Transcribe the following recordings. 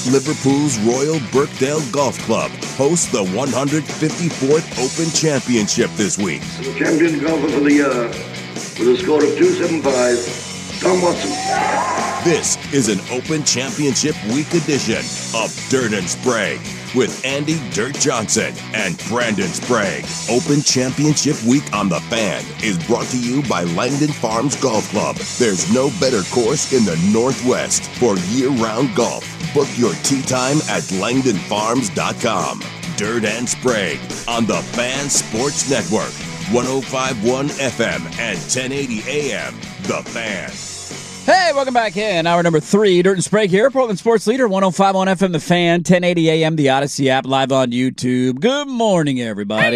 Liverpool's Royal Birkdale Golf Club hosts the 154th Open Championship this week. The champion golfer for the year, with a score of 275, Tom Watson. This is an Open Championship Week edition of Dirt and Sprague with Andy Dirt Johnson and Brandon Sprague. Open Championship Week on The Fan is brought to you by Langdon Farms Golf Club. There's no better course in the Northwest for year-round golf. Book your tee time at langdonfarms.com. Dirt and Sprague on the Fan Sports Network. 105.1 FM and 1080 AM. The Fan. Hey, welcome back in. Hour number 3, Dirt and Sprague here. Portland Sports Leader, 105.1 FM, The Fan, 1080 AM, the Odyssey app, live on YouTube. Good morning, everybody.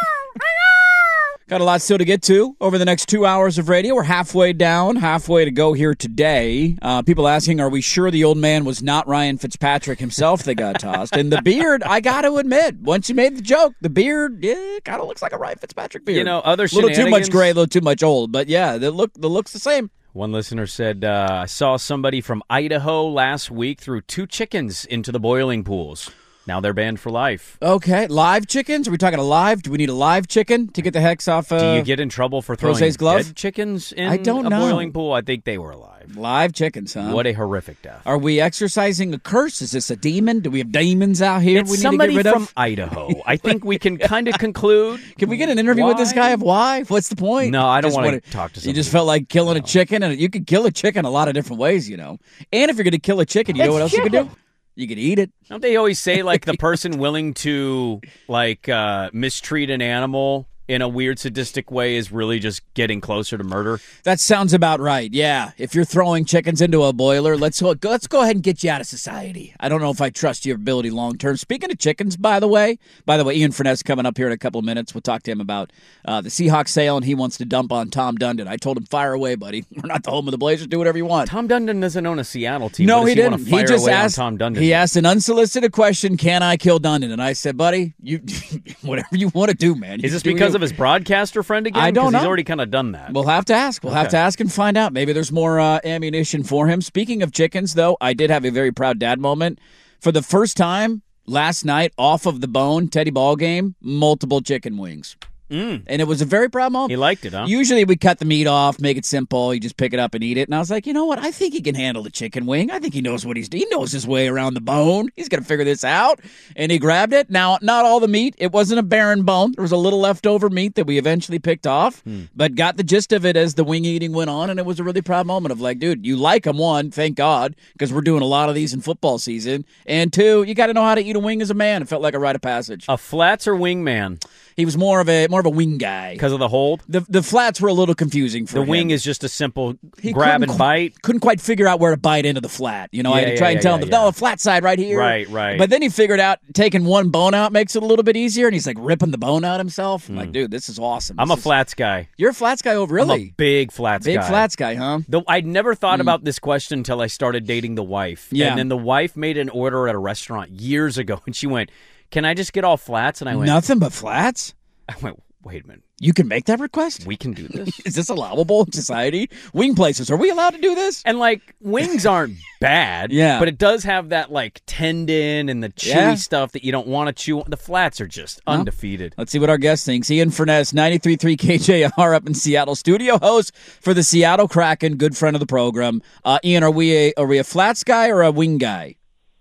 Got a lot still to get to over the next 2 hours of radio. We're halfway down, halfway to go here today. People asking, are we sure the old man was not Ryan Fitzpatrick himself that got tossed? And the beard, I got to admit, once you made the joke, the beard, kind of looks like a Ryan Fitzpatrick beard. You know, other a little too much gray, a little too much old. But yeah, the look's the same. One listener said, I saw somebody from Idaho last week threw 2 chickens into the boiling pools. Now they're banned for life. Okay, live chickens? Are we talking a live? Do we need a live chicken to get the hex off? Do you get in trouble for throwing Jose's glove? Dead chickens in I don't know. boiling pool? I think they were alive. Live chickens, huh? What a horrific death. Are we exercising a curse? Is this a demon? Do we have demons out here It's we need somebody to get rid from of? Idaho. I think we can kind of conclude. Can we get an interview with this guy of why? What's the point? No, I don't Just want to talk to somebody. You just felt like killing a chicken, and you could kill a chicken a lot of different ways, you know. And if you're going to kill a chicken, you know what else you could do? You could eat it. Don't they always say, like, the person willing to, like, mistreat an animal in a weird sadistic way is really just getting closer to murder? That sounds about right, yeah. If you're throwing chickens into a boiler, let's go ahead and get you out of society. I don't know if I trust your ability long term. Speaking of chickens, by the way, Ian Furness coming up here in a couple of minutes. We'll talk to him about the Seahawks sale, and he wants to dump on Tom Dundon. I told him, fire away, buddy. We're not the home of the Blazers. Do whatever you want. Tom Dundon doesn't own a Seattle team. No, he didn't. He just asked. on Tom Dundon. He asked an unsolicited question: can I kill Dundon? And I said, buddy, you whatever you want to do, man. Is this because of his broadcaster friend again? I don't know. He's already kind of done that. We'll have to ask. We'll have to ask and find out. Maybe there's more ammunition for him. Speaking of chickens, though, I did have a very proud dad moment. For the first time last night, off of the bone, Teddy Ball game, multiple chicken wings. And it was a very proud moment. He liked it, huh? Usually we cut the meat off, make it simple. You just pick it up and eat it. And I was like, you know what? I think he can handle the chicken wing. I think he knows what he knows his way around the bone. He's going to figure this out. And he grabbed it. Now, not all the meat. It wasn't a barren bone. There was a little leftover meat that we eventually picked off, but got the gist of it as the wing eating went on. And it was a really proud moment of like, dude, you like them, one, thank God, because we're doing a lot of these in football season. And two, you got to know how to eat a wing as a man. It felt like a rite of passage. A flats or wing man? He was more of a wing guy. Because of the hold? The flats were a little confusing for him. The wing is just a simple grab and bite? Couldn't quite figure out where to bite into the flat. You know, I had to try and tell him, no, the flat side right here. Right. But then he figured out taking one bone out makes it a little bit easier, and he's like ripping the bone out himself. I'm like, dude, this is awesome. I'm a flats guy. You're a flats guy over, really? I'm a big flats guy. Big flats guy, huh? I'd never thought about this question until I started dating the wife. Yeah. And then the wife made an order at a restaurant years ago, and she went, can I just get all flats? And I went, nothing but flats? I went, wait a minute. You can make that request? We can do this? Is this allowable in society? Wing places, are we allowed to do this? And, like, wings aren't bad, but it does have that, like, tendon and the chewy stuff that you don't want to chew. The flats are just undefeated. Let's see what our guest thinks. Ian Furness, 93.3 KJR up in Seattle, studio host for the Seattle Kraken, good friend of the program. Ian, are we a flats guy or a wing guy?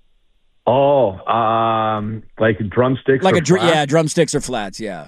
Oh, like drumsticks? Like drumsticks or flats, yeah.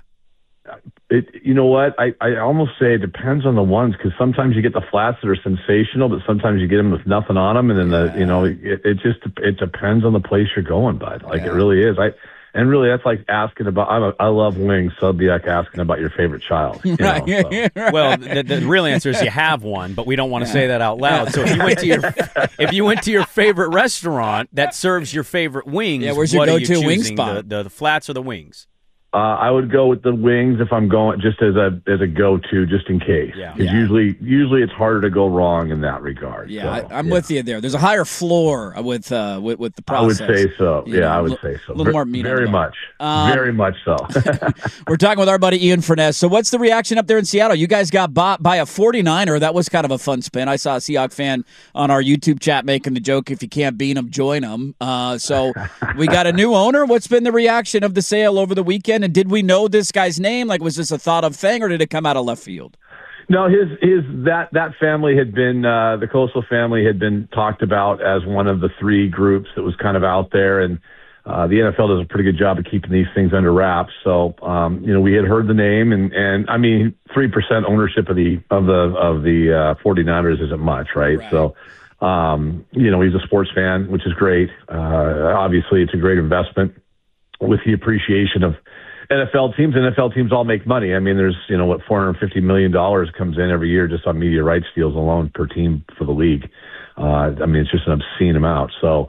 You know what? I almost say it depends on the ones, because sometimes you get the flats that are sensational, but sometimes you get them with nothing on them, and then it depends on the place you're going, bud. Like it really is. Really that's like asking about. I love wings, so it'd be like asking about your favorite child. You know, so. Well, the real answer is you have one, but we don't want to say that out loud. So if you went to your favorite restaurant that serves your favorite wings, where's your go-to wing choosing, spot? The flats or the wings? I would go with the wings if I'm going just as a go-to, just in case. Yeah. Because usually it's harder to go wrong in that regard. Yeah, So, I'm with you there. There's a higher floor with the process. I would say so. You know, I would say so. A little more meat on the Very bone. much. Very much so. We're talking with our buddy Ian Furness. So what's the reaction up there in Seattle? You guys got bought by a 49er. That was kind of a fun spin. I saw a Seahawks fan on our YouTube chat making the joke, if you can't beat them, join them. So we got a new owner. What's been the reaction of the sale over the weekend? And did we know this guy's name? Like, was this a thought of thing, or did it come out of left field? No, that family had been the Coastal family had been talked about as one of the three groups that was kind of out there, and the NFL does a pretty good job of keeping these things under wraps. So we had heard the name, and I mean 3% ownership of the 49ers isn't much, right? So he's a sports fan, which is great. Obviously, it's a great investment with the appreciation of NFL teams. NFL teams all make money. I mean, there's, $450 million comes in every year just on media rights deals alone per team for the league. I mean, it's just an obscene amount. So,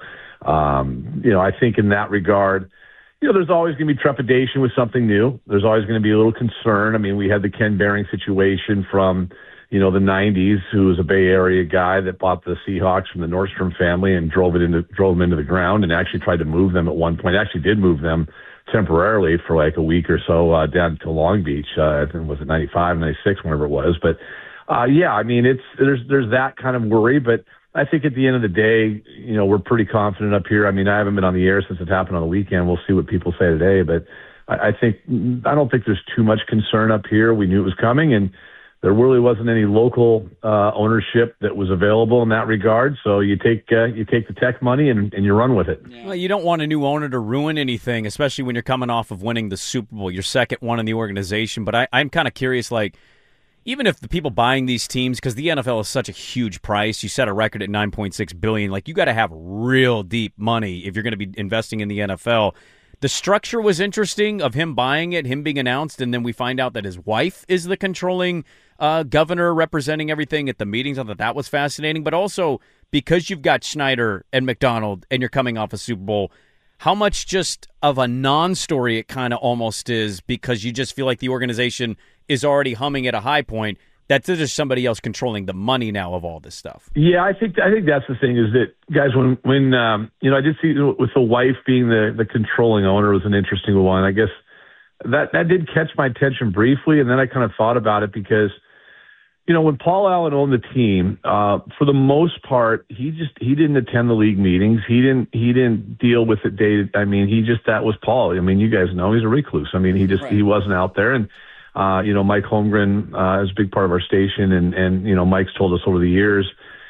I think in that regard, there's always going to be trepidation with something new. There's always going to be a little concern. I mean, we had the Ken Behring situation from, the 90s, who was a Bay Area guy that bought the Seahawks from the Nordstrom family and drove them into the ground and actually tried to move them at one point. Actually did move them temporarily for like a week or so down to Long Beach. I think was it 95, 96, whenever it was. But I mean, there's that kind of worry. But I think at the end of the day, we're pretty confident up here. I mean, I haven't been on the air since it happened on the weekend. We'll see what people say today. But I don't think there's too much concern up here. We knew it was coming, and there really wasn't any local ownership that was available in that regard. So you take the tech money and you run with it. Well, you don't want a new owner to ruin anything, especially when you're coming off of winning the Super Bowl, your second one in the organization. But I'm kind of curious, like, even if the people buying these teams, because the NFL is such a huge price, you set a record at $9.6 billion. Like, you got to have real deep money if you're going to be investing in the NFL. The structure was interesting of him buying it, him being announced, and then we find out that his wife is the controlling governor representing everything at the meetings. I thought that was fascinating. But also, because you've got Schneider and McDonald and you're coming off a Super Bowl, how much just of a non-story it kind of almost is, because you just feel like the organization is already humming at a high point, that there's just somebody else controlling the money now of all this stuff. Yeah, I think that's the thing is that, guys, when I did see with the wife being the controlling owner was an interesting one. I guess that did catch my attention briefly, and then I kind of thought about it because, when Paul Allen owned the team, for the most part, he didn't attend the league meetings. He didn't deal with it I mean, that was Paul. I mean, you guys know he's a recluse. I mean, he wasn't out there. And Mike Holmgren is a big part of our station, and Mike's told us over the years,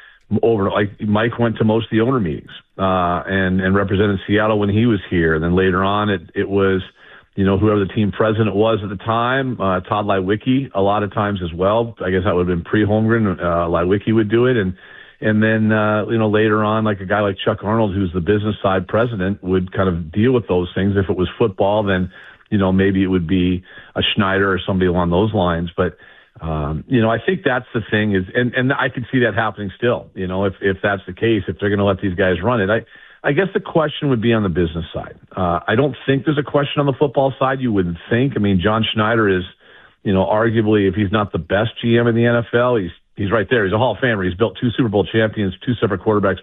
Mike went to most of the owner meetings and represented Seattle when he was here. And then later on, it was whoever the team president was at the time, Todd Leiweke, a lot of times as well. I guess that would have been pre-Holmgren. Leiweke would do it, and then later on, like a guy like Chuck Arnold, who's the business side president, would kind of deal with those things. If it was football, then maybe it would be a Schneider or somebody along those lines. But, I think that's the thing is, and I could see that happening still, if that's the case, if they're going to let these guys run it. I guess the question would be on the business side. I don't think there's a question on the football side. You wouldn't think. I mean, John Schneider is, arguably, if he's not the best GM in the NFL, he's right there. He's a Hall of Famer. He's built 2 Super Bowl champions, 2 separate quarterbacks,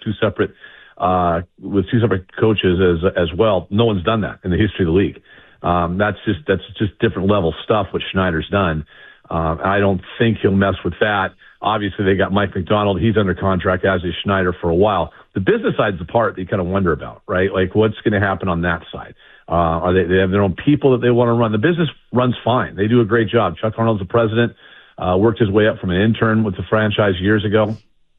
with 2 separate coaches as well. No one's done that in the history of the league. That's just different level stuff what Schneider's done. I don't think he'll mess with that. Obviously, they got Mike McDonald. He's under contract, as is Schneider, for a while. The business side's the part that you kind of wonder about, right? Like, what's going to happen on that side? Are they have their own people that they want to run? The business runs fine. They do a great job. Chuck Arnold's the president, worked his way up from an intern with the franchise years ago,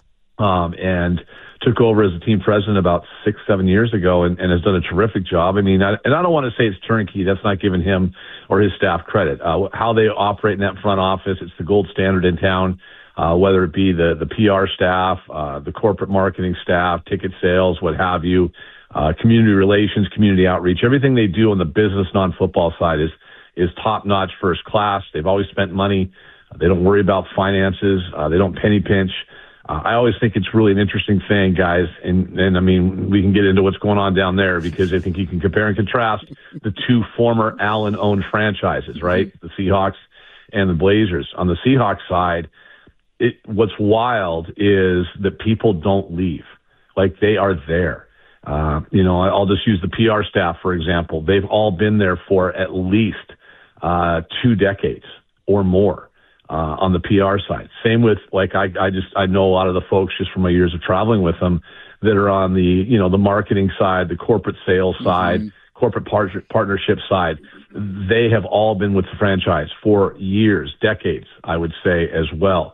and took over as a team president about 6-7 years ago and has done a terrific job. I mean, I don't want to say it's turnkey. That's not giving him or his staff credit. How they operate in that front office, it's the gold standard in town. Whether it be the PR staff, the corporate marketing staff, ticket sales, what have you, community relations, community outreach, everything they do on the business non-football side is top-notch, first class. They've always spent money. They don't worry about finances. They don't penny pinch. I always think it's really an interesting thing, guys. And I mean, we can get into what's going on down there because I think you can compare and contrast the two former Allen-owned franchises, right? The Seahawks and the Blazers. On the Seahawks side, what's wild is that people don't leave. Like, they are there. I'll just use the PR staff, for example. They've all been there for at least 2 decades or more. On the PR side. Same with, like, I know a lot of the folks just from my years of traveling with them that are on the, the marketing side, the corporate sales side, corporate partnership side. They have all been with the franchise for years, decades, I would say, as well.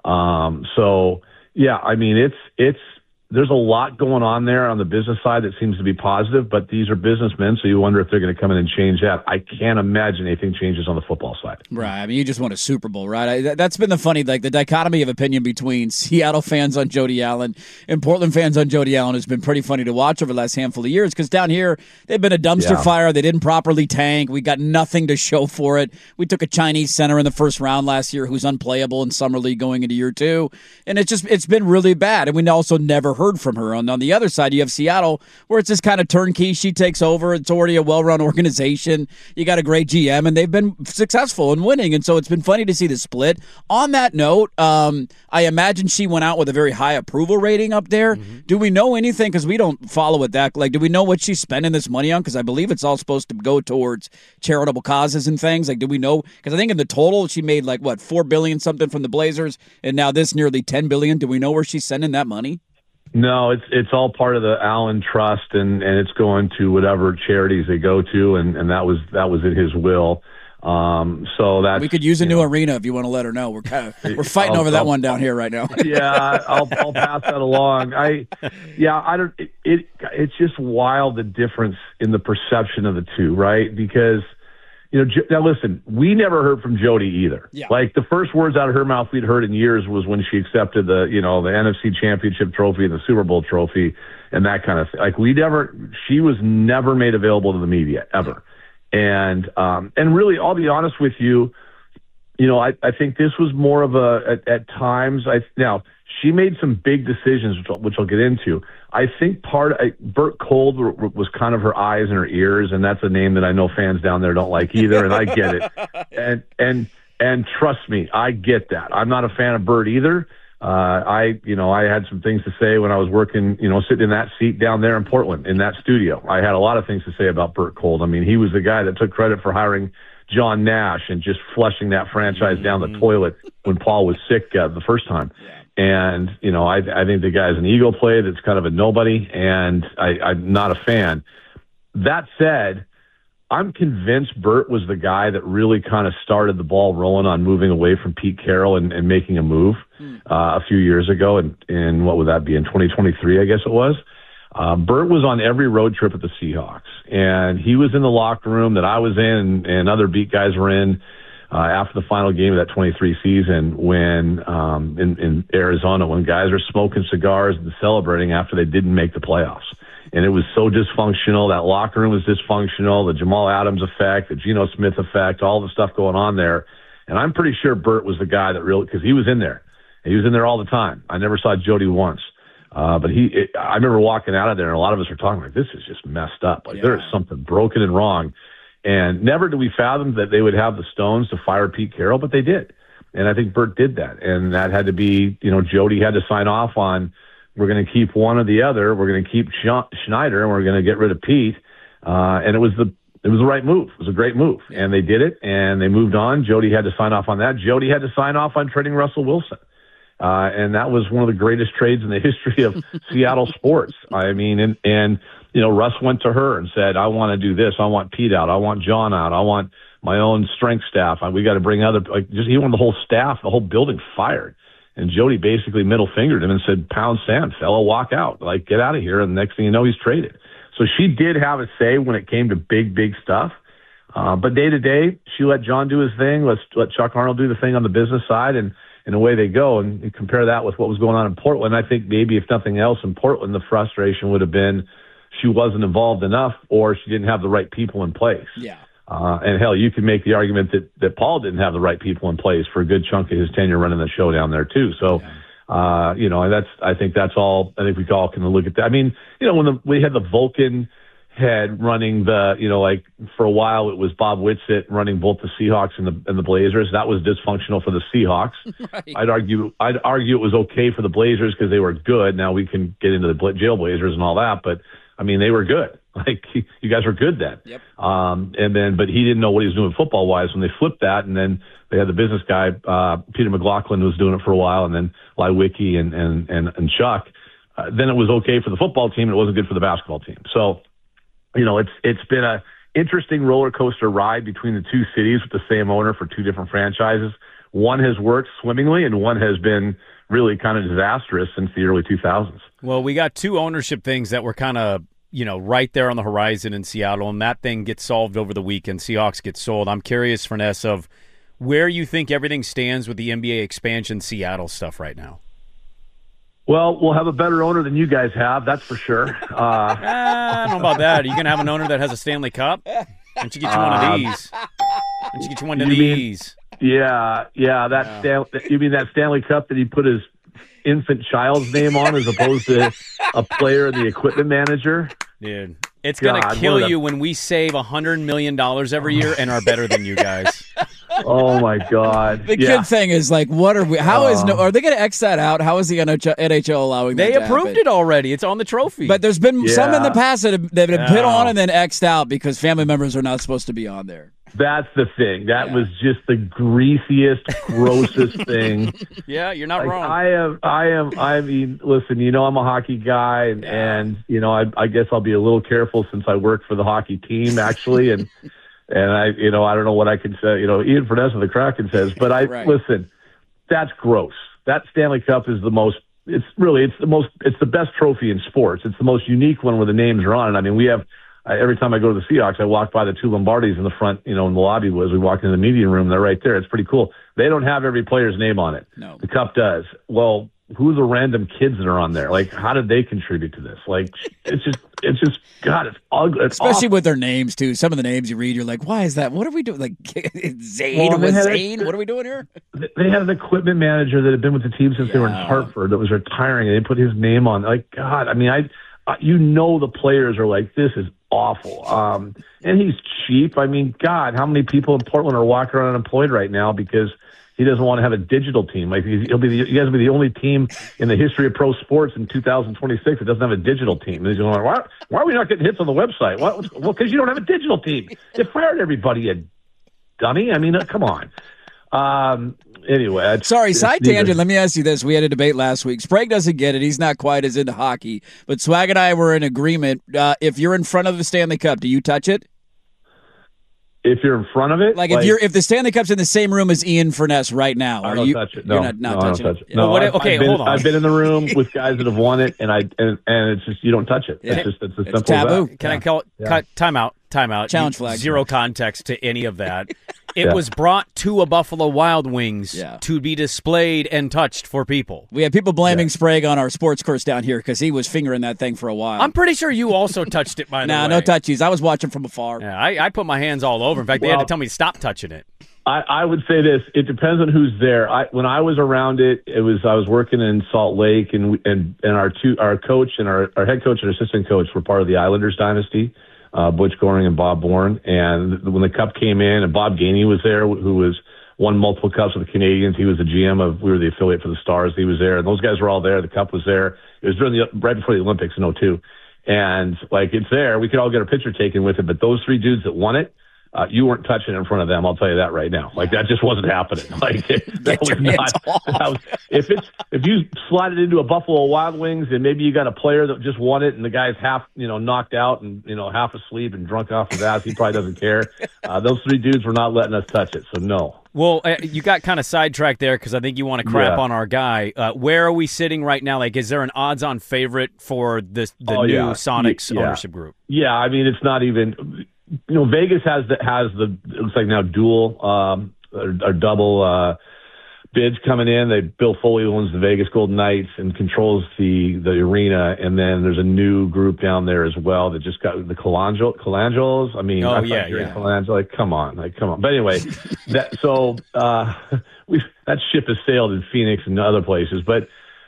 So yeah, I mean, there's a lot going on there on the business side that seems to be positive, but these are businessmen, so you wonder if they're going to come in and change that. I can't imagine anything changes on the football side. Right. I mean, you just won a Super Bowl, right? That's been the funny, like, the dichotomy of opinion between Seattle fans on Jody Allen and Portland fans on Jody Allen has been pretty funny to watch over the last handful of years, because down here, they've been a dumpster fire. They didn't properly tank. We got nothing to show for it. We took a Chinese center in the first round last year who's unplayable in summer league going into year 2. And it's been really bad. And we also never heard from her. On the other side, you have Seattle, where it's this kind of turnkey. She takes over. It's already a well-run organization. You got a great GM, and they've been successful in winning. And so it's been funny to see the split. On that note, I imagine she went out with a very high approval rating up there. Mm-hmm. Do we know anything? Because we don't follow it that. Like, do we know what she's spending this money on? Because I believe it's all supposed to go towards charitable causes and things. Like, do we know? Because I think in the total, she made like, what, $4 billion something from the Blazers, and now this nearly $10 billion. Do we know where she's sending that money? No, it's all part of the Allen Trust, and it's going to whatever charities they go to, and that was in his will. So that we could use a new arena if you want to let her know. We're fighting over that one down here right now. Yeah, I'll pass that along. It's just wild, the difference in the perception of the two, right? Because now listen, we never heard from Jody either. Yeah. Like, the first words out of her mouth we'd heard in years was when she accepted the NFC Championship trophy and the Super Bowl trophy and that kind of thing. Like, she was never made available to the media ever. And really, I'll be honest with you, I think this was more of at times, now she made some big decisions, which I'll get into. I think Bert Kolde was kind of her eyes and her ears, and that's a name that I know fans down there don't like either, and I get it. And trust me, I get that. I'm not a fan of Bert either. I had some things to say when I was working, sitting in that seat down there in Portland in that studio. I had a lot of things to say about Bert Kolde. I mean, he was the guy that took credit for hiring John Nash and just flushing that franchise down the toilet when Paul was sick the first time. Yeah. And, I think the guy's an ego play that's kind of a nobody, and I'm not a fan. That said, I'm convinced Bert was the guy that really kind of started the ball rolling on moving away from Pete Carroll and making a move a few years ago. And what would that be, in 2023, I guess it was? Bert was on every road trip at the Seahawks, and he was in the locker room that I was in and other beat guys were in after the final game of that 23 season when in Arizona, when guys are smoking cigars and celebrating after they didn't make the playoffs. And it was so dysfunctional. That locker room was dysfunctional, the Jamal Adams effect, the Geno Smith effect, all the stuff going on there. And I'm pretty sure Bert was the guy that really, because he was in there. He was in there all the time. I never saw Jody once. But I remember walking out of there, and a lot of us were talking like, this is just messed up. Like, there is something broken and wrong. And never did we fathom that they would have the stones to fire Pete Carroll, but they did. And I think Bert did that. And that had to be, Jody had to sign off on, we're going to keep one or the other. We're going to keep Schneider, and we're going to get rid of Pete. And it was the right move. It was a great move. And they did it, and they moved on. Jody had to sign off on that. Jody had to sign off on trading Russell Wilson. And that was one of the greatest trades in the history of Seattle sports. I mean, and Russ went to her and said, I want to do this. I want Pete out. I want John out. I want my own strength staff. We got to bring he wanted the whole staff, the whole building fired. And Jody basically middle fingered him and said, pound sand, fella, walk out. Like, get out of here. And the next thing you know, he's traded. So she did have a say when it came to big, big stuff. But day to day, she let John do his thing. Let Chuck Arnold do the thing on the business side, and away they go. And you compare that with what was going on in Portland. I think maybe if nothing else in Portland, the frustration would have been she wasn't involved enough, or she didn't have the right people in place. Yeah. And hell, you can make the argument that Paul didn't have the right people in place for a good chunk of his tenure running the show down there too. So And I think we all can look at that. I mean, when we had the Vulcan head running for a while, it was Bob Whitsitt running both the Seahawks and the Blazers. That was dysfunctional for the Seahawks. Right. I'd argue it was okay for the Blazers because they were good. Now we can get into the Jailblazers and all that, but I mean, they were good. Like, you guys were good then. Yep. But he didn't know what he was doing football wise when they flipped that, and then they had the business guy, Peter McLaughlin, who was doing it for a while, and then Lewicki and Chuck. Then it was okay for the football team, and it wasn't good for the basketball team. So, it's been a interesting roller coaster ride between the two cities with the same owner for two different franchises. One has worked swimmingly, and one has been really kind of disastrous since the early 2000s. Well, we got two ownership things that were kind of, right there on the horizon in Seattle, and that thing gets solved over the weekend. Seahawks get sold. I'm curious, Furness, of where you think everything stands with the NBA expansion Seattle stuff right now. Well, we'll have a better owner than you guys have, that's for sure. I don't know about that. Are you going to have an owner that has a Stanley Cup? Why don't you get you one of these? Why don't you get you one of these? Yeah. You mean that Stanley Cup that he put his infant child's name on as opposed to a player and the equipment manager? Dude, it's going to kill you when we save $100 million every year and are better than you guys. Oh my God! The good thing is, like, what are we? How are they going to X that out? How is the NHL allowing that? They approved it already. It's on the trophy. But there's been some in the past that have been put on and then X'd out because family members are not supposed to be on there. That's the thing. That was just the greasiest, grossest thing. Yeah, you're not wrong. I mean, listen, I'm a hockey guy, and I guess I'll be a little careful since I work for the hockey team, actually, and I don't know what I can say. Ian Furness of the Kraken says, but listen, that's gross. That Stanley Cup is it's the best trophy in sports. It's the most unique one where the names are on it. I mean, we have, every time I go to the Seahawks, I walk by the two Lombardis in the front, in the lobby as we walk into the meeting room. They're right there. It's pretty cool. They don't have every player's name on it. No. The Cup does. Well, who are the random kids that are on there? Like, how did they contribute to this? Like, it's just, God, it's ugly. It's especially awful. With their names, too. Some of the names you read, you're like, why is that? What are we doing? Like, Zane with Zane? What are we doing here? They had an equipment manager that had been with the team since they were in Hartford that was retiring, and they put his name on. Like, God, I mean, the players are like, this is awful. And he's cheap. I mean, God, how many people in Portland are walking around unemployed right now because he doesn't want to have a digital team? Like, you guys will be the only team in the history of pro sports in 2026 that doesn't have a digital team. And he's going, why are we not getting hits on the website? Well, because you don't have a digital team. You fired everybody, you dummy. I mean, come on. Anyway. Sorry, side tangent. Let me ask you this. We had a debate last week. Sprague doesn't get it. He's not quite as into hockey. But Swag and I were in agreement. If you're in front of the Stanley Cup, do you touch it? If you're in front of it? Like if the Stanley Cup's in the same room as Ian Furness right now, I don't touch it. No, you're not touching it. No, hold on. I've been in the room with guys that have won it, and it's just, you don't touch it. Yeah. It's as simple taboo. as that. Can I call it timeout? Challenge flag. Zero context to any of that. It was brought to a Buffalo Wild Wings to be displayed and touched for people. We had people blaming Sprague on our sports course down here because he was fingering that thing for a while. I'm pretty sure you also touched it, by the way. Nah, no touchies. I was watching from afar. Yeah, I put my hands all over. In fact, they had to tell me to stop touching it. I would say this: it depends on who's there. When I was around I was working in Salt Lake, and our coach and our head coach and assistant coach were part of the Islanders dynasty, Butch Goring and Bob Bourne. And when the Cup came in, and Bob Gainey was there, who won multiple Cups with the Canadians. He was the GM we were the affiliate for the Stars. He was there, and those guys were all there. The Cup was there. It was right before the Olympics in 2002. And like, it's there. We could all get a picture taken with it, but those three dudes that won it, you weren't touching it in front of them. I'll tell you that right now. Like, that just wasn't happening. Like, that was not. If you slide it into a Buffalo Wild Wings and maybe you got a player that just won it and the guy's half, knocked out and, half asleep and drunk off his ass, he probably doesn't care. Those three dudes were not letting us touch it. So no. Well, you got kind of sidetracked there because I think you want to crap on our guy. Where are we sitting right now? Like, is there an odds-on favorite for the new Sonics ownership group? Yeah, I mean, it's not even. Vegas has the it looks like now dual or double bids coming in. Bill Foley owns the Vegas Golden Knights and controls the arena, and then there's a new group down there as well that just got the Colangelos. I mean, Colangelo. Like, come on. But anyway, that ship has sailed in Phoenix and other places. But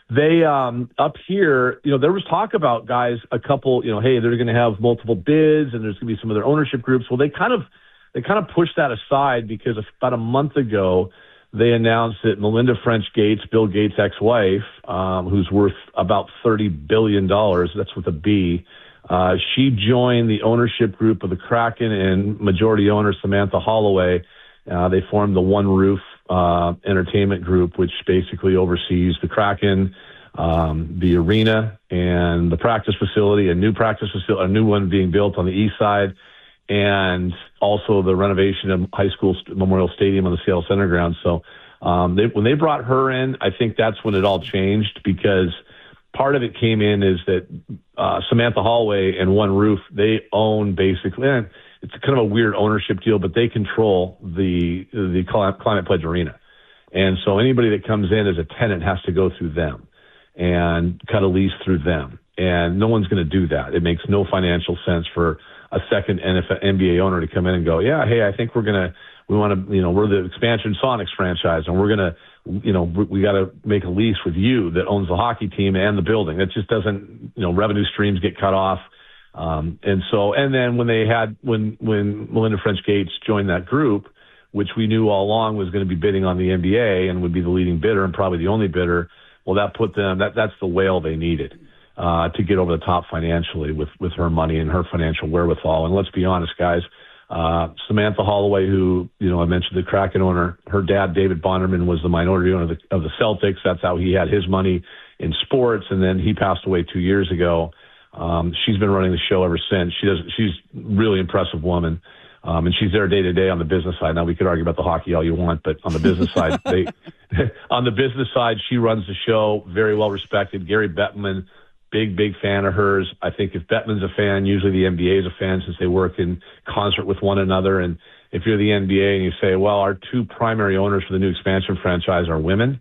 They up here, there was talk about guys, a couple, hey, they're going to have multiple bids and there's going to be some other ownership groups. Well, they kind of pushed that aside because about a month ago, they announced that Melinda French Gates, Bill Gates' ex-wife, who's worth about $30 billion, that's with a B, she joined the ownership group of the Kraken and majority owner Samantha Holloway. They formed the One Roof Entertainment Group, which basically oversees the Kraken, the arena, and the practice facility, a new one being built on the east side, and also the renovation of high school Memorial Stadium on the Seattle Center ground. So when they brought her in, I think that's when it all changed, because part of it came in is that Samantha Holloway and One Roof, they own basically, it's kind of a weird ownership deal, but they control the Climate Pledge Arena. And so anybody that comes in as a tenant has to go through them and cut a lease through them. And no one's going to do that. It makes no financial sense for a second NBA owner to come in and go, yeah, hey, I think we want to, we're the Expansion Sonics franchise, and we're going to, we got to make a lease with you that owns the hockey team and the building. It just doesn't, revenue streams get cut off. And then when Melinda French Gates joined that group, which we knew all along was going to be bidding on the NBA and would be the leading bidder and probably the only bidder, well, that put them, that's the whale they needed to get over the top financially with her money and her financial wherewithal. And let's be honest, guys, Samantha Holloway, who, I mentioned the Kraken owner, her dad, David Bonderman, was the minority owner of the Celtics. That's how he had his money in sports. And then he passed away 2 years ago. She's been running the show ever since. She's a really impressive woman. And she's there day to day on the business side. Now we could argue about the hockey all you want, but on the business side, on the business side, she runs the show, very well respected. Gary Bettman, big fan of hers. I think if Bettman's a fan, usually the NBA is a fan since they work in concert with one another. And if you're the NBA and you say, well, our two primary owners for the new expansion franchise are women,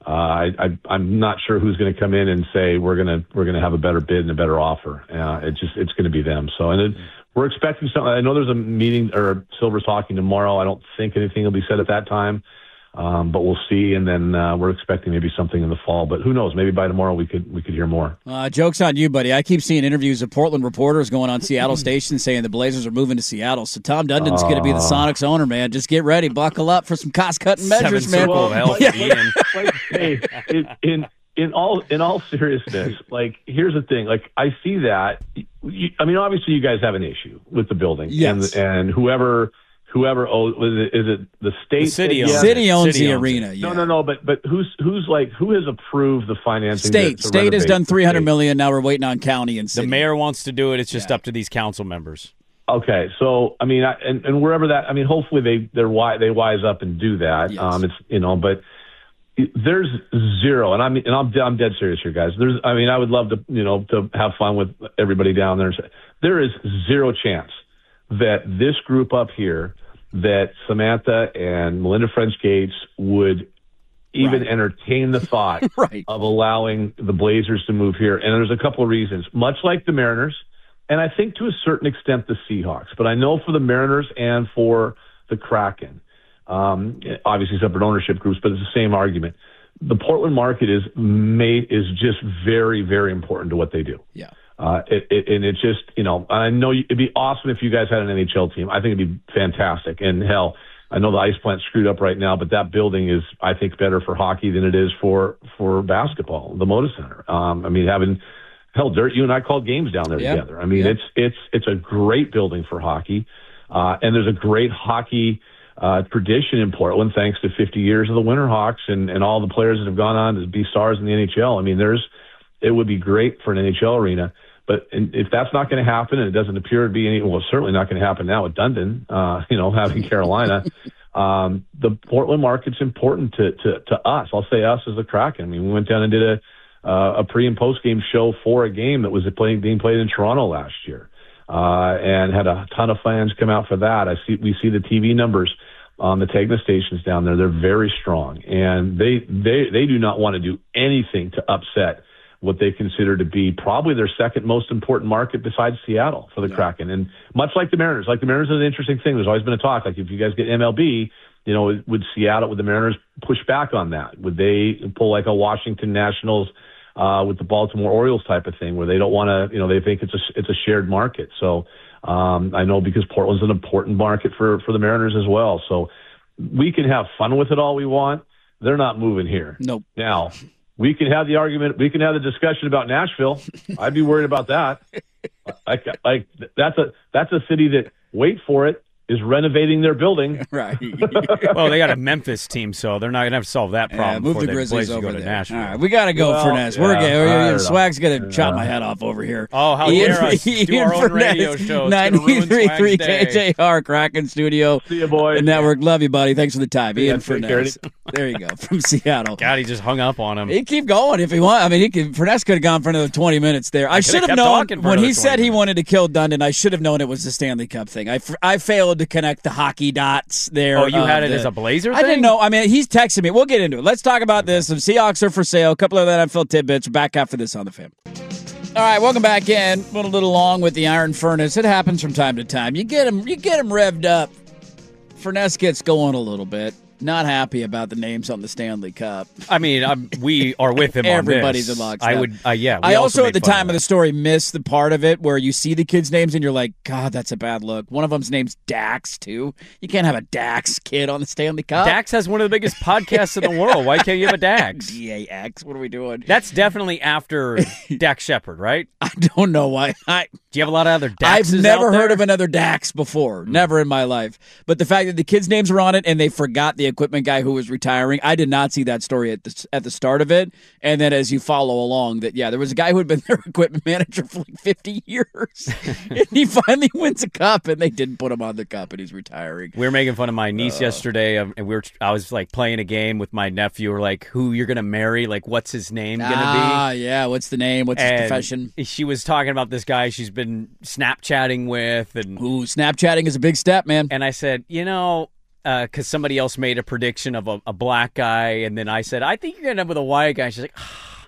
I'm not sure who's going to come in and say we're going to have a better bid and a better offer. It's going to be them. So, we're expecting something. I know there's a meeting, or Silver's talking tomorrow. I don't think anything will be said at that time, but we'll see. And then we're expecting maybe something in the fall. But who knows? Maybe by tomorrow we could hear more. Joke's on you, buddy. I keep seeing interviews of Portland reporters going on Seattle station saying the Blazers are moving to Seattle. So Tom Dundon's going to be the Sonics owner, man. Just get ready, buckle up for some cost-cutting measures, man. In all seriousness, here's the thing. I see that. Obviously, you guys have an issue with the building, yes. and whoever owns, is it the state? The city owns the arena. Yeah. No. But who has approved the financing? State has done $300 million. Now we're waiting on county and city. The mayor wants to do it. It's just up to these council members. Okay, so and wherever that, hopefully they wise up and do that. Yes. But there's zero, and I'm dead serious here, guys. I would love to to have fun with everybody down there. There is zero chance that this group up here, that Samantha and Melinda French Gates would even entertain the thought of allowing the Blazers to move here. And there's a couple of reasons, much like the Mariners, and I think to a certain extent the Seahawks. But I know for the Mariners and for the Kraken, obviously separate ownership groups, but it's the same argument. The Portland market is just very, very important to what they do. Yeah. It's just, I know it'd be awesome if you guys had an NHL team. I think it'd be fantastic. And hell, I know the ice plant's screwed up right now, but that building is, I think, better for hockey than it is for basketball, the Moda Center. Dirt, you and I called games down there together. It's a great building for hockey. And there's a great hockey tradition in Portland, thanks to 50 years of the Winterhawks and all the players that have gone on to be stars in the NHL. It would be great for an NHL arena, but if that's not going to happen, and it doesn't appear to be it's certainly not going to happen now with Dundon, having Carolina, the Portland market's important to us. I'll say us as the Kraken. We went down and did a pre and post game show for a game that was being played in Toronto last year. And had a ton of fans come out for that. We see the TV numbers on the Tegna stations down there. They're very strong, and they do not want to do anything to upset what they consider to be probably their second most important market besides Seattle for the Kraken. And much like the Mariners, is an interesting thing. There's always been a talk, if you guys get MLB, would the Mariners push back on that? Would they pull like a Washington Nationals, with the Baltimore Orioles type of thing, where they don't want to, they think it's a shared market. So I know because Portland's an important market for the Mariners as well. So we can have fun with it all we want. They're not moving here. Nope. Now, we can have the argument. We can have the discussion about Nashville. I'd be worried about that. Like that's a city that, wait for it, is renovating their building. Right. Well, they got a Memphis team, so they're not going to have to solve that problem move before the they Grizzlies go over to there. Nashville. All right, we got to go, Furness. We're good. Swag's going to chop my head off over here. Oh, how dare us do our own radio show. 93.3 KJR, Kraken Studio. See you, boys. Network. Love you, buddy. Thanks for the time. Ian take Furness. There you go, from Seattle. God, he just hung up on him. He'd keep going if he wanted. I mean, Furness could have gone for another 20 minutes there. I should have known when he said he wanted to kill Dundon. I should have known it was the Stanley Cup thing. I failed to connect the hockey dots there. Oh, you had it as a Blazer thing? I didn't know. I mean, he's texting me. We'll get into it. Let's talk about this. Some Seahawks are for sale. A couple of NFL tidbits. Back after this on the Fan. All right, welcome back in. Went a little long with the Iron Furnace. It happens from time to time. You get him revved up. Furness gets going a little bit. Not happy about the names on the Stanley Cup. I mean, we are with him on this. Everybody's in lockstep. I would, yeah. I also at the time of the story missed the part of it where you see the kids' names and you're like, God, that's a bad look. One of them's name's Dax, too. You can't have a Dax kid on the Stanley Cup. Dax has one of the biggest podcasts in the world. Why can't you have a Dax? DAX, what are we doing? That's definitely after Dax Shepard, right? I don't know why. Do you have a lot of other Daxes I've never out there? heard of another Dax before. Never in my life. But the fact that the kids' names were on it and they forgot the equipment guy who was retiring, I did not see that story at the start of it. And then as you follow along, that there was a guy who had been their equipment manager for like 50 years. And he finally wins a cup and they didn't put him on the cup and he's retiring. We were making fun of my niece yesterday, and I was like playing a game with my nephew. We're like, who you're going to marry? Like, what's his name going to be? Ah, yeah. What's the name? What's his profession? She was talking about this guy she's been Snapchatting with. And Snapchatting is a big step, man. And I said, because somebody else made a prediction of a black guy, and then I said, I think you're going to end up with a white guy. She's like,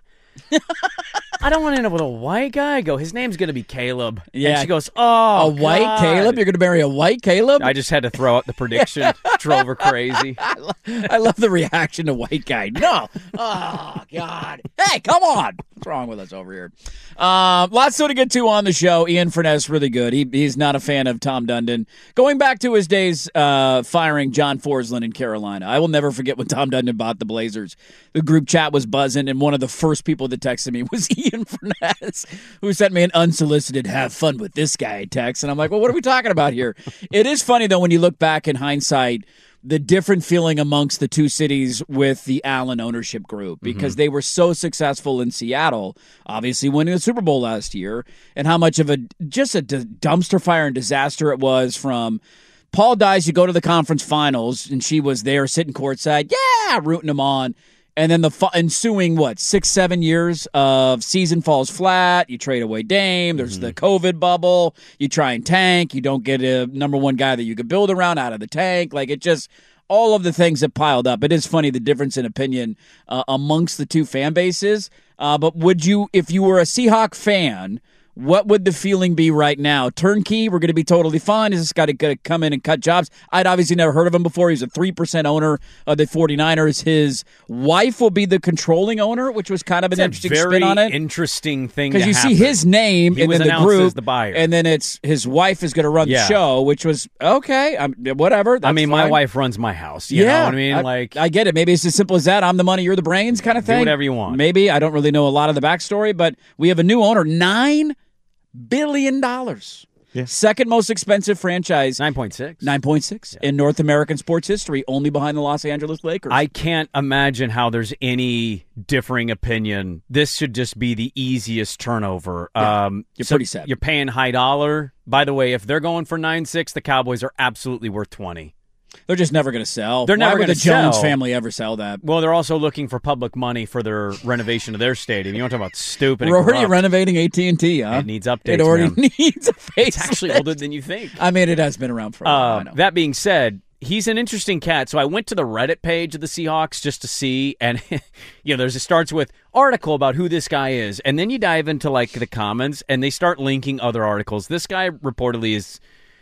I don't want to end up with a white guy. I go, his name's going to be Caleb. Yeah. And she goes, oh, a white God. Caleb? You're going to marry a white Caleb? I just had to throw out the prediction. Drove her crazy. I love the reaction to white guy. No. Oh, God. Hey, come on. What's wrong with us over here? Lots to get to on the show. Ian Furness, really good. He's not a fan of Tom Dundon. Going back to his days firing John Forsland in Carolina, I will never forget when Tom Dundon bought the Blazers. The group chat was buzzing, and one of the first people that texted me was Ian Furness, who sent me an unsolicited "have fun with this guy" text. And I'm like, well, what are we talking about here? It is funny, though, when you look back in hindsight, the different feeling amongst the two cities with the Allen ownership group, because they were so successful in Seattle, obviously winning the Super Bowl last year, and how much of a dumpster fire and disaster it was from Paul Dice. You go to the conference finals, and she was there sitting courtside, rooting him on. And then the ensuing, 6-7 years of season falls flat. You trade away Dame. There's the COVID bubble. You try and tank. You don't get a number one guy that you could build around out of the tank. Like, it just, all of the things that piled up. It is funny, the difference in opinion amongst the two fan bases. But would you, if you were a Seahawk fan, what would the feeling be right now? Turnkey, we're going to be totally fine. Is this guy going to come in and cut jobs? I'd obviously never heard of him before. He's a 3% owner of the 49ers. His wife will be the controlling owner, which was kind of an interesting spin on it. Interesting thing because you see his name in the group, as the buyer, and then it's his wife is going to run the show, which was okay. Whatever. I mean, fine. My wife runs my house. You know what I mean? I get it. Maybe it's as simple as that. I'm the money, you're the brains, kind of thing. Do whatever you want. Maybe. I don't really know a lot of the backstory, but we have a new owner. $9 billion. Yeah. Second most expensive franchise. 9.6 in North American sports history, only behind the Los Angeles Lakers. I can't imagine how there's any differing opinion. This should just be the easiest turnover. Yeah. You're pretty set. You're paying high dollar. By the way, if they're going for 9.6, the Cowboys are absolutely worth 20. They're just never going to sell. They're never going to sell. Why would the Jones family ever sell that? Well, they're also looking for public money for their renovation of their stadium. You want to talk about stupid. We're already renovating AT&T, huh? It needs updates. It already needs a face. It's actually older than you think. I mean, it has been around for a while. I know. That being said, he's an interesting cat. So I went to the Reddit page of the Seahawks just to see, and it starts with article about who this guy is, and then you dive into like the comments, and they start linking other articles. This guy reportedly is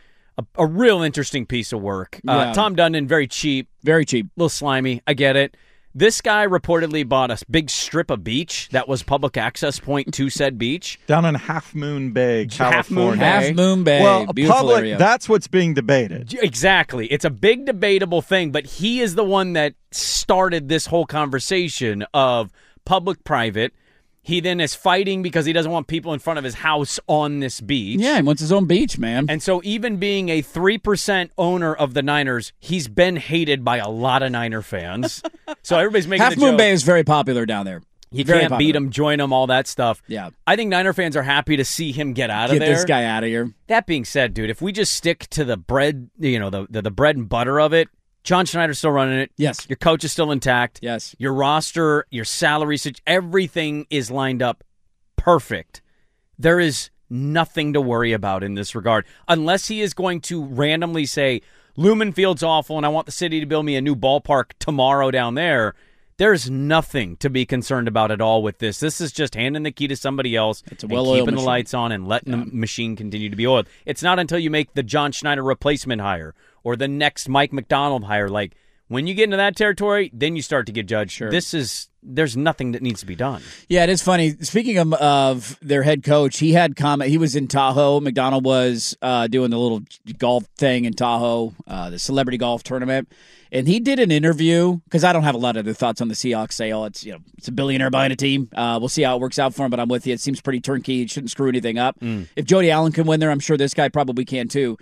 a real interesting piece of work. Yeah. Tom Dundon, very cheap. Very cheap. A little slimy. I get it. This guy reportedly bought a big strip of beach that was public access point to said beach. Down in Half Moon Bay, California. Half Moon Bay. Well, beautiful public, area. that's what's being debated. Exactly. It's a big debatable thing, but he is the one that started this whole conversation of public-private. He then is fighting because he doesn't want people in front of his house on this beach. Yeah, he wants his own beach, man. And so even being a 3% owner of the Niners, he's been hated by a lot of Niner fans. So everybody's making Half Moon Bay is very popular down there. You very can't popular. beat him, join him, all that stuff. Yeah. I think Niner fans are happy to see him get out of Get there. this guy out of here. That being said, dude, if we just stick to the bread, the bread and butter of it, John Schneider's still running it. Yes. Your coach is still intact. Yes. Your roster, your salary, everything is lined up perfect. There is nothing to worry about in this regard, unless he is going to randomly say, Lumen Field's awful and I want the city to build me a new ballpark tomorrow down there. There's nothing to be concerned about at all with this. This is just handing the key to somebody else and keeping the lights on and letting the machine continue to be oiled. It's not until you make the John Schneider replacement hire or the next Mike McDonald hire. Like, when you get into that territory, then you start to get judged. Sure. There's nothing that needs to be done. Yeah, it is funny. Speaking of their head coach, he had comment. He was in Tahoe. McDonald was doing the little golf thing in Tahoe, the celebrity golf tournament. And he did an interview, because I don't have a lot of other thoughts on the Seahawks sale. It's a billionaire buying a team. We'll see how it works out for him, but I'm with you. It seems pretty turnkey. It shouldn't screw anything up. If Jody Allen can win there, I'm sure this guy probably can too.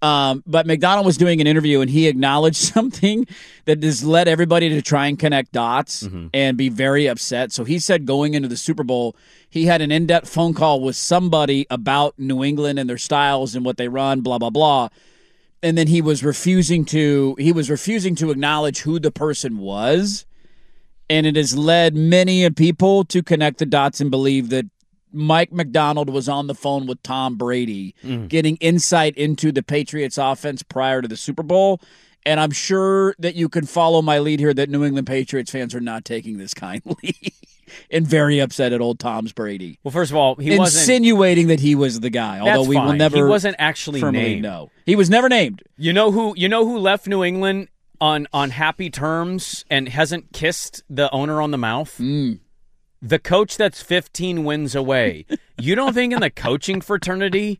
But McDonald was doing an interview, and he acknowledged something that has led everybody to try and connect dots and be very upset. So he said going into the Super Bowl, he had an in-depth phone call with somebody about New England and their styles and what they run, blah, blah, blah. And then he was refusing to acknowledge who the person was. And it has led many people to connect the dots and believe that Mike McDonald was on the phone with Tom Brady, getting insight into the Patriots offense prior to the Super Bowl. And I'm sure that you can follow my lead here that New England Patriots fans are not taking this kindly and very upset at old Tom's Brady. Well, first of all, he wasn't insinuating that he was the guy, although we will never. He wasn't actually named. No, he was never named. You know who left New England on happy terms and hasn't kissed the owner on the mouth? The coach that's 15 wins away. You don't think in the coaching fraternity,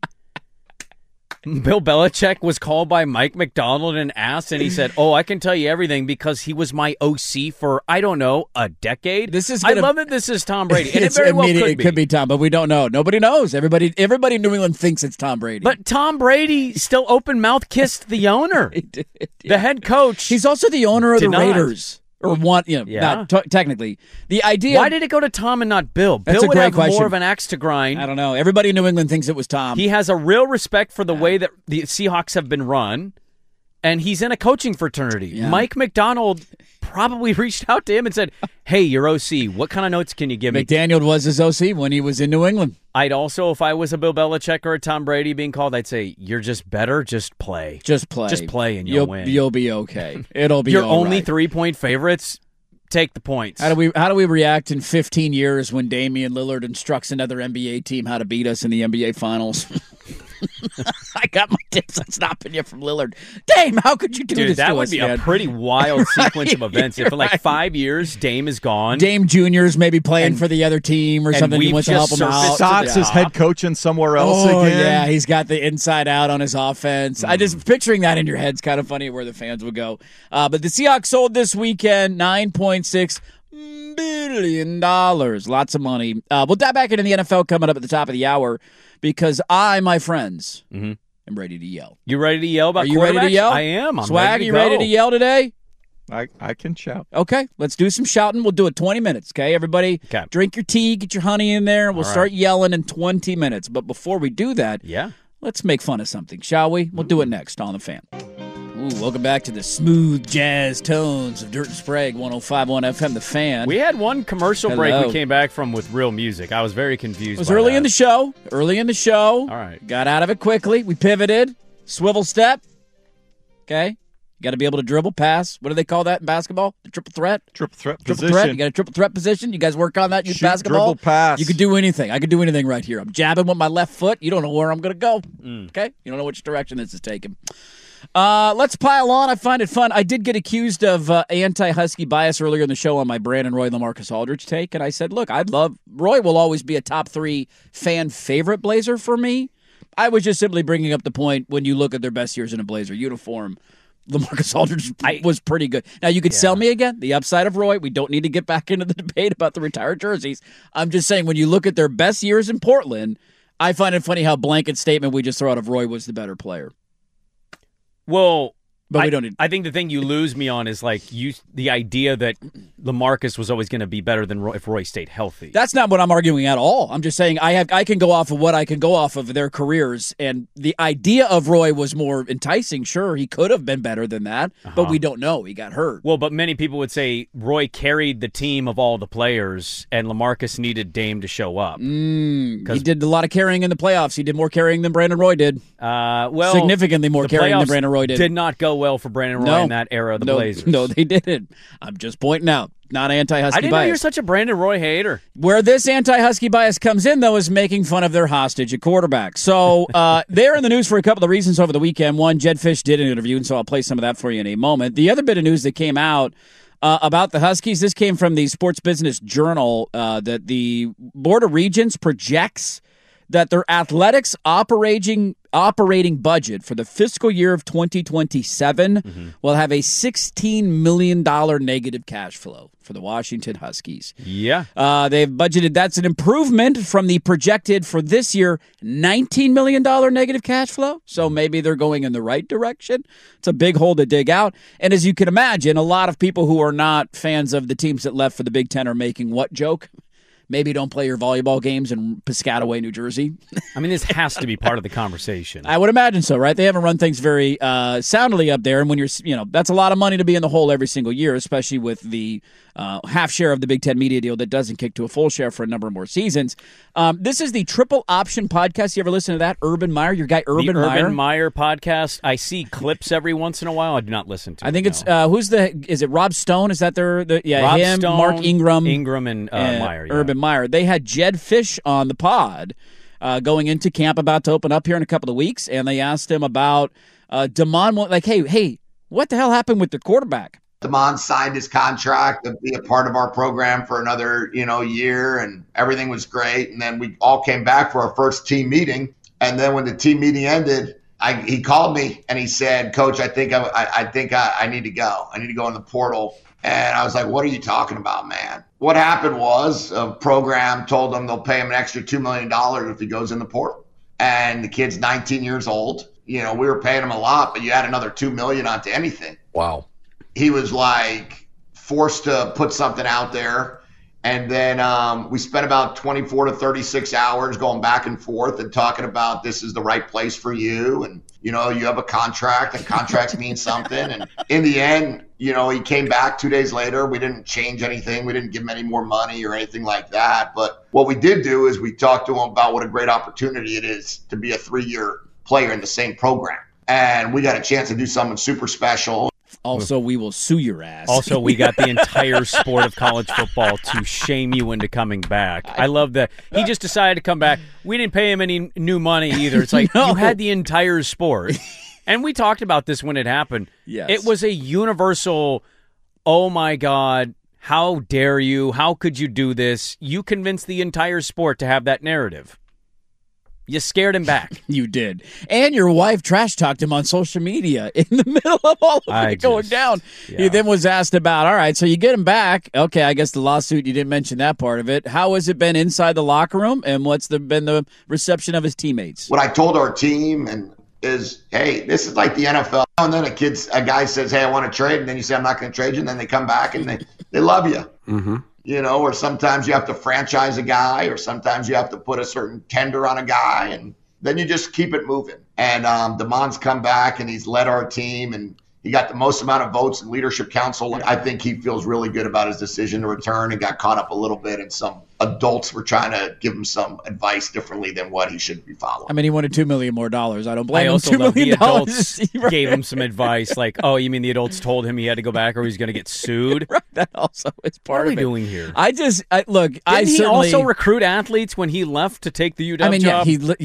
Bill Belichick was called by Mike McDonald and asked, and he said, "Oh, I can tell you everything because he was my OC for, I don't know, a decade." I love that this is Tom Brady, and it very well could be. It could be Tom, but we don't know. Nobody knows. Everybody in New England thinks it's Tom Brady. But Tom Brady still open mouth kissed the owner, He did, yeah. the head coach. He's also the owner of the Did not. Raiders. Or one, not technically. The idea. Why did it go to Tom and not Bill? That's Bill a would great have question. more of an axe to grind. I don't know. Everybody in New England thinks it was Tom. He has a real respect for the way that the Seahawks have been run, and he's in a coaching fraternity. Yeah. Mike McDonald probably reached out to him and said, "Hey, you're OC. What kind of notes can you give me?" McDaniel was his OC when he was in New England. I'd also, if I was a Bill Belichick or a Tom Brady being called, I'd say, "You're just better. Just play. Just play. Just play, and you'll win. You'll be okay. It'll be. You're all only right. 3-point favorites. Take the points." How do we react in 15 years when Damian Lillard instructs another NBA team how to beat us in the NBA Finals? I got my tips on stopping you from Lillard. Dame, how could you do Dude, this that to would us, be man? a pretty wild sequence of events. If for like 5 years, Dame is gone. Dame Jr.'s maybe playing for the other team or something. He we've wants to help just him out. Stotts is head coaching somewhere else Oh, again. yeah, he's got the inside out on his offense. I just picturing that in your head's kind of funny where the fans would go. But the Seahawks sold this weekend $9.6 billion. Lots of money. We'll dive back into the NFL coming up at the top of the hour because I, my friends, am ready to yell. You ready to yell about Are you ready to quarterbacks? yell? I am. I'm Swag, ready to you go. ready to yell today? I can shout. Okay, let's do some shouting. We'll do it 20 minutes, okay? Everybody, Okay. drink your tea, get your honey in there. We'll All right. start yelling in 20 minutes. But before we do that, Yeah. let's make fun of something, shall we? We'll do it next on The Fan. Ooh, welcome back to the smooth jazz tones of Dirt and Sprague, 105.1 FM, The Fan. We had one commercial break Hello. we came back from with real music. I was very confused. It was by early that. in the show. All right. Got out of it quickly. We pivoted. Swivel step. Okay. You got to be able to dribble, pass. What do they call that in basketball? The triple threat? Triple threat Triple position. threat. You got a triple threat position. You guys work on that in youth Shoot, basketball? dribble, pass. You could do anything. I could do anything right here. I'm jabbing with my left foot. You don't know where I'm going to go. Okay? You don't know which direction this is taking. Let's pile on. I find it fun. I did get accused of anti-Husky bias earlier in the show on my Brandon Roy LaMarcus Aldridge take, and I said, look, Roy will always be a top 3 fan favorite Blazer for me. I was just simply bringing up the point when you look at their best years in a Blazer uniform, LaMarcus Aldridge was pretty good. Now, you could sell me again, the upside of Roy. We don't need to get back into the debate about the retired jerseys. I'm just saying when you look at their best years in Portland, I find it funny how blanket statement we just throw out of Roy was the better player. Well, but we don't need. I think the thing you lose me on is the idea that LaMarcus was always going to be better than Roy if Roy stayed healthy. That's not what I'm arguing at all. I'm just saying I can go off of what I can go off of their careers, and the idea of Roy was more enticing. Sure, he could have been better than that, but we don't know. He got hurt. Well, but many people would say Roy carried the team of all the players, and LaMarcus needed Dame to show up. He did a lot of carrying in the playoffs. He did more carrying than Brandon Roy did. Significantly more carrying than Brandon Roy did. Did not go well for Brandon Roy in that era of the Blazers. No, they didn't. I'm just pointing out. Not anti-Husky bias. I didn't know you're such a Brandon Roy hater. Where this anti-Husky bias comes in, though, is making fun of their hostage at quarterback. So they're in the news for a couple of reasons over the weekend. One, Jedd Fisch did an interview, and so I'll play some of that for you in a moment. The other bit of news that came out about the Huskies, this came from the Sports Business Journal, that the Board of Regents projects that their athletics operating budget for the fiscal year of 2027 will have a $16 million negative cash flow for the Washington Huskies. Yeah. They've budgeted, that's an improvement from the projected for this year $19 million negative cash flow. So maybe they're going in the right direction. It's a big hole to dig out. And as you can imagine, a lot of people who are not fans of the teams that left for the Big Ten are making what joke? Maybe don't play your volleyball games in Piscataway, New Jersey. I mean, this has to be part of the conversation. I would imagine so, right? They haven't run things very soundly up there. And when that's a lot of money to be in the hole every single year, especially with the half share of the Big Ten media deal that doesn't kick to a full share for a number of more seasons. This is the Triple Option Podcast. You ever listen to that? Urban Meyer, your guy Urban Meyer. The Urban Meyer podcast. I see clips every once in a while. I do not listen to it. I think it's, is it Rob Stone? Is that Rob him, Stone, Mark Ingram. And Meyer. Yeah. Urban Meyer. They had Jedd Fisch on the pod going into camp, about to open up here in a couple of weeks, and they asked him about Damon, like, hey, what the hell happened with the quarterback? Damon signed his contract to be a part of our program for another, year, and everything was great. And then we all came back for our first team meeting. And then when the team meeting ended, he called me and he said, "Coach, I think I need to go. I need to go in the portal." And I was like, "What are you talking about, man?" What happened was a program told him they'll pay him an extra $2 million if he goes in the portal. And the kid's 19 years old. We were paying him a lot, but you add another $2 million onto anything. Wow. He was forced to put something out there. And then we spent about 24 to 36 hours going back and forth and talking about this is the right place for you. And, you have a contract and contracts mean something. And in the end, he came back 2 days later. We didn't change anything. We didn't give him any more money or anything like that. But what we did do is we talked to him about what a great opportunity it is to be a 3-year player in the same program. And we got a chance to do something super special. Also, we will sue your ass. Also, we got the entire sport of college football to shame you into coming back. I love that. He just decided to come back. We didn't pay him any new money either. It's like, you had the entire sport. And we talked about this when it happened. Yes. It was a universal, oh my God, how dare you? How could you do this? You convinced the entire sport to have that narrative. You scared him back. You did. And your wife trash-talked him on social media in the middle of all of it going down. Yeah. He then was asked about, all right, so you get him back. Okay, I guess the lawsuit, you didn't mention that part of it. How has it been inside the locker room, and what's been the reception of his teammates? What I told our team is, hey, this is like the NFL. And then a guy says, hey, I want to trade, and then you say, I'm not going to trade you, and then they come back and they love you. Mm-hmm. Or sometimes you have to franchise a guy, or sometimes you have to put a certain tender on a guy, and then you just keep it moving. And Damon's come back, and he's led our team, and he got the most amount of votes in Leadership Council. I think he feels really good about his decision to return and got caught up a little bit in some adults were trying to give him some advice differently than what he should be following. I mean, he wanted $2 million more. I don't blame I him. also $2 love the million adults right. gave him some advice, like, "Oh, you mean the adults told him he had to go back or he's going to get sued?" Right, that also is part What are of we it. doing here? Look. Didn't he also recruit athletes when he left to take the UW I mean, job?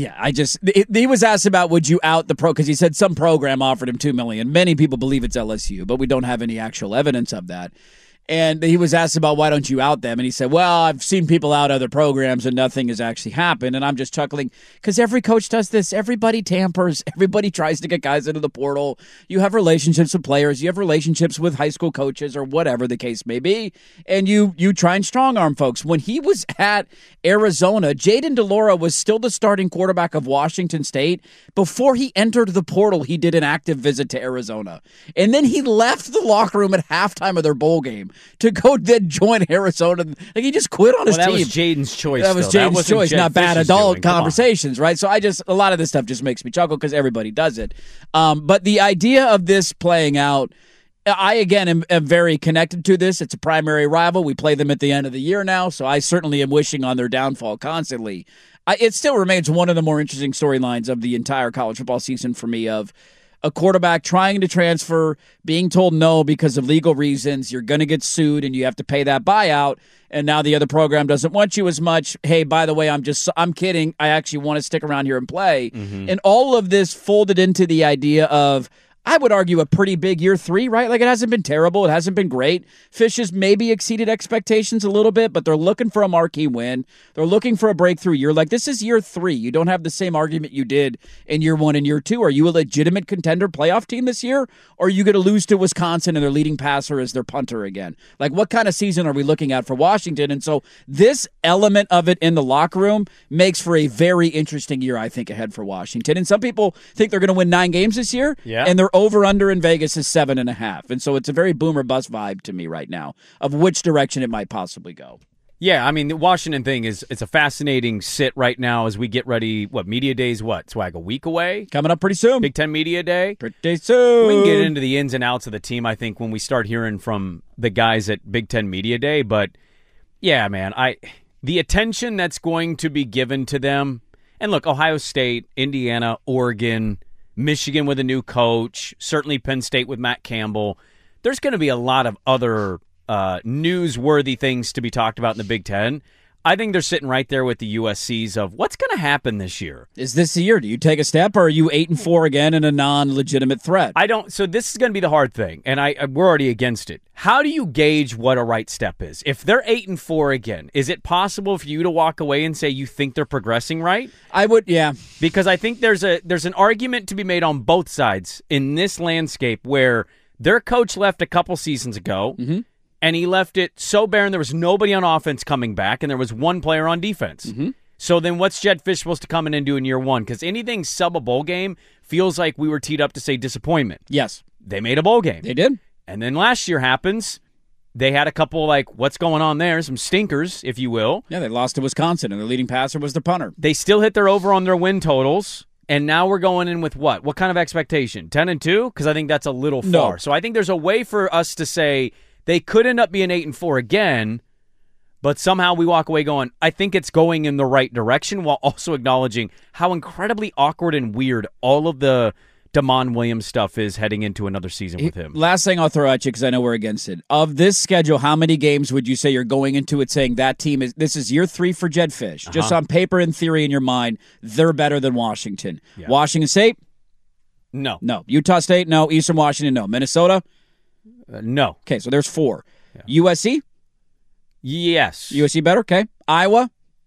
he was asked about would you out the pro because he said some program offered him $2 million. Many people believe it's LSU, but we don't have any actual evidence of that. And he was asked about why don't you out them, and he said, "Well, I've seen people out other programs, and nothing has actually happened." And I'm just chuckling because every coach does this. Everybody tampers. Everybody tries to get guys into the portal. You have relationships with players. You have relationships with high school coaches or whatever the case may be, and you try and strong arm folks. When he was at Arizona, Jaden DeLauro was still the starting quarterback of Washington State. Before he entered the portal, he did an active visit to Arizona, and then he left the locker room at halftime of their bowl game to go then join Arizona. Like, he just quit on his that team. was Jaden's choice. That was though. Jaden's choice, Jed not bad Fish's adult doing. Come on. conversations, right? So a lot of this stuff just makes me chuckle because everybody does it. But the idea of this playing out, I, again, am very connected to this. It's a primary rival. We play them at the end of the year now, so I certainly am wishing on their downfall constantly. It still remains one of the more interesting storylines of the entire college football season for me, of a quarterback trying to transfer, being told no because of legal reasons. You're going to get sued and you have to pay that buyout. And now the other program doesn't want you as much. Hey, by the way, I'm kidding. I actually want to stick around here and play. Mm-hmm. And all of this folded into the idea of, I would argue, a pretty big year 3, right? Like, it hasn't been terrible. It hasn't been great. Fish has maybe exceeded expectations a little bit, but they're looking for a marquee win. They're looking for a breakthrough year. Like, this is year 3. You don't have the same argument you did in year 1 and year 2. Are you a legitimate contender playoff team this year? Or are you going to lose to Wisconsin and their leading passer is their punter again? Like, what kind of season are we looking at for Washington? And so this element of it in the locker room makes for a very interesting year, I think, ahead for Washington. And some people think they're going to win 9 games this year, and they're over-under in Vegas is 7.5. And so it's a very boomer bust vibe to me right now of which direction it might possibly go. Yeah, I mean, the Washington thing it's a fascinating sit right now as we get ready. Media Day's Swag, a week away? Coming up pretty soon. Big Ten Media Day? Pretty soon. We can get into the ins and outs of the team, I think, when we start hearing from the guys at Big Ten Media Day. But, yeah, man, the attention that's going to be given to them, and look, Ohio State, Indiana, Oregon, Michigan with a new coach, certainly Penn State with Matt Campbell. There's going to be a lot of other newsworthy things to be talked about in the Big Ten. I think they're sitting right there with the USCs of what's going to happen this year. Is this the year? Do you take a step, or are you 8-4 again and a non-legitimate threat? I don't. So this is going to be the hard thing, and we're already against it. How do you gauge what a right step is? If they're 8-4 again, is it possible for you to walk away and say you think they're progressing right? I would, yeah. Because I think there's an argument to be made on both sides in this landscape where their coach left a couple seasons ago. Mm-hmm. And he left it so barren there was nobody on offense coming back, and there was one player on defense. Mm-hmm. So then what's Jed Fish supposed to come in and do in year 1? Because anything sub a bowl game feels like we were teed up to say disappointment. Yes. They made a bowl game. They did. And then last year happens. They had a couple, what's going on there? Some stinkers, if you will. Yeah, they lost to Wisconsin, and their leading passer was the punter. They still hit their over on their win totals. And now we're going in with what? What kind of expectation? 10-2? Because I think that's a little far. No. So I think there's a way for us to say they could end up being 8-4 again, but somehow we walk away going, I think it's going in the right direction, while also acknowledging how incredibly awkward and weird all of the Damon Williams stuff is heading into another season with him. Last thing I'll throw at you, because I know we're against it. Of this schedule, how many games would you say you're going into it saying that team this is year 3 for Jed Fish? Uh-huh. Just on paper and theory in your mind, they're better than Washington. Yeah. Washington State? No. No. Utah State? No. Eastern Washington? No. Minnesota? No. Okay, so there's 4. Yeah. USC? Yes. USC better? Okay. Iowa?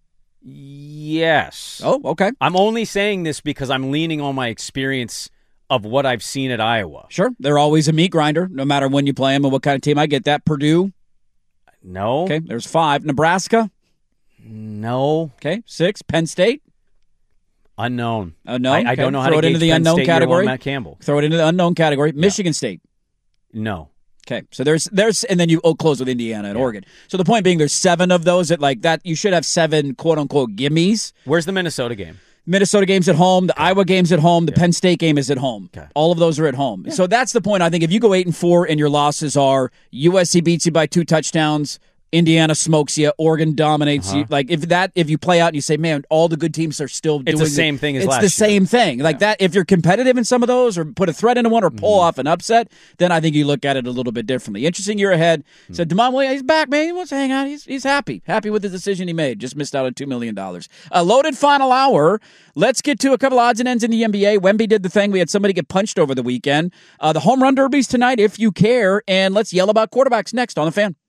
Yes. Oh, okay. I'm only saying this because I'm leaning on my experience of what I've seen at Iowa. Sure. They're always a meat grinder, no matter when you play them and what kind of team. I get that. Purdue? No. Okay, there's 5. Nebraska? No. Okay, 6. Penn State? Unknown. Unknown? I don't know how Throw to it into gauge the Penn unknown State category. Matt Campbell. Throw it into the unknown category. Michigan State? No. Okay, so there's and then you close with Indiana and Oregon. So the point being, there's 7 of those at like that. You should have 7 quote unquote gimmies. Where's the Minnesota game? Minnesota game's at home. The Iowa game's at home. The Penn State game is at home. Okay. All of those are at home. Yeah. So that's the point. I think if you go 8-4 and your losses are USC beats you by 2 touchdowns, Indiana smokes you, Oregon dominates you. Like if you play out and you say, man, all the good teams are still doing it's the same thing as last year. It's the same thing. Like that, if you're competitive in some of those or put a threat into one or pull off an upset, then I think you look at it a little bit differently. Interesting year ahead. Said Damon Williams, he's back, man. He wants to hang out. He's happy. Happy with the decision he made. Just missed out on $2 million. A loaded final hour. Let's get to a couple odds and ends in the NBA. Wemby did the thing. We had somebody get punched over the weekend. The home run derbies tonight, if you care. And let's yell about quarterbacks next on The Fan.